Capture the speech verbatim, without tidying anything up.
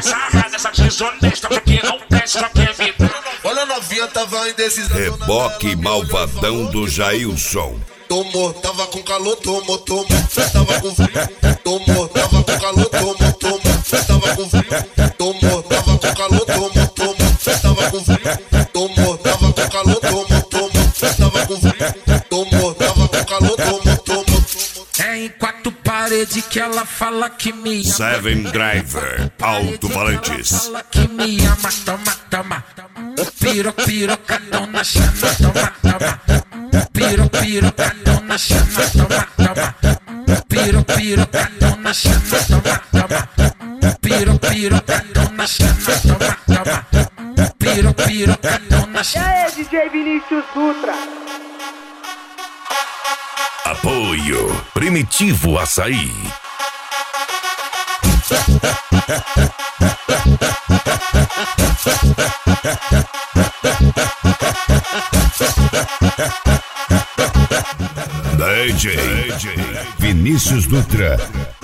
sarrada, essa desonesta, porque não desce, só quer ver. Olha a novinha, tava indecisão. Reboque malvadão do Jailson. Tomou, tava com calor, tomou, tomou. Tava com frio, tomou, tava com calor, tomou, tomou. Tava com frio, tomou, tava com calor, tomou, tomou. Tava com frio, tomou, tava com calor, tomou, tomou. Tava com frio, tomou, tava com calor, tomou, tomou. É em quatro paredes que ela fala que me ama. Seven Driver, alto-falantes. Fala que me ama, toma, toma. Piro, pirocadona, chama, toma, toma. Piro, pirocadona, chama, toma, toma. Piro, pirocadona, chama, toma, toma. Piro, pirocadona, chama, toma, toma. Piro, pirocadona, chama. E aí, D J Vinícius Dutra? Apoio Primitivo Açaí. D J Vinícius Dutra.